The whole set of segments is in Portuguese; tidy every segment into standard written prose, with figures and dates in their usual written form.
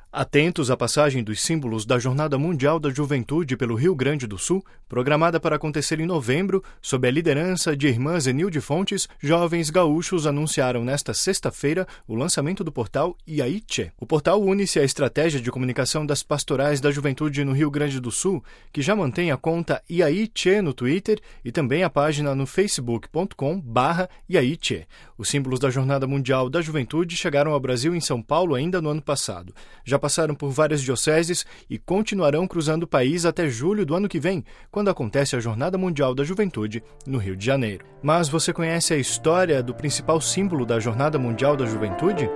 Atentos à passagem dos símbolos da Jornada Mundial da Juventude pelo Rio Grande do Sul, programada para acontecer em novembro, sob a liderança de irmã Zenilde Fontes, jovens gaúchos anunciaram nesta sexta-feira o lançamento do portal Iaiche. O portal une-se à estratégia de comunicação das pastorais da juventude no Rio Grande do Sul, que já mantém a conta Iaiche no Twitter e também a página no facebook.com/Iaiche. Os símbolos da Jornada Mundial da Juventude chegaram ao Brasil em São Paulo ainda no ano passado. Já passaram por várias dioceses e continuarão cruzando o país até julho do ano que vem, quando acontece a Jornada Mundial da Juventude no Rio de Janeiro. Mas você conhece a história do principal símbolo da Jornada Mundial da Juventude?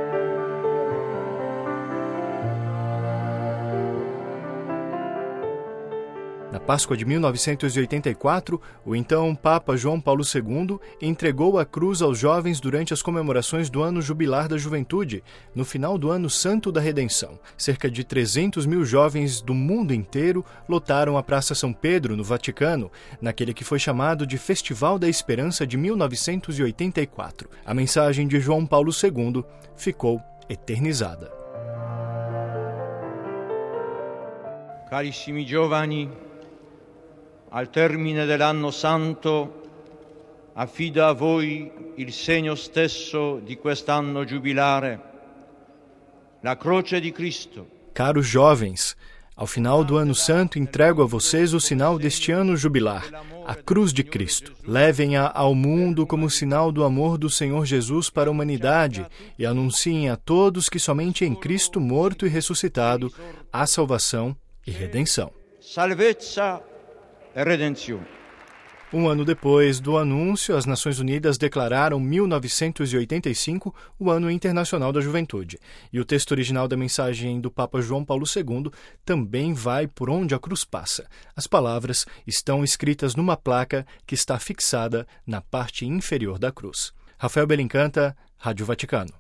Na Páscoa de 1984, o então Papa João Paulo II entregou a cruz aos jovens durante as comemorações do Ano Jubilar da Juventude, no final do Ano Santo da Redenção. Cerca de 300 mil jovens do mundo inteiro lotaram a Praça São Pedro, no Vaticano, naquele que foi chamado de Festival da Esperança de 1984. A mensagem de João Paulo II ficou eternizada. Carissimi giovani, al termine dell'anno santo affido a voi il segno stesso di quest'anno giubilare, la croce di Cristo. Caros jovens, ao final do Ano Santo entrego a vocês o sinal deste ano jubilar, a cruz de Cristo. Levem-a ao mundo como sinal do amor do Senhor Jesus para a humanidade e anunciem a todos que somente em Cristo morto e ressuscitado há salvação e redenção. Salvezza e redenção. Um ano depois do anúncio, as Nações Unidas declararam 1985 o Ano Internacional da Juventude. E o texto original da mensagem do Papa João Paulo II também vai por onde a cruz passa. As palavras estão escritas numa placa que está fixada na parte inferior da cruz. Rafael Belincanta, Rádio Vaticano.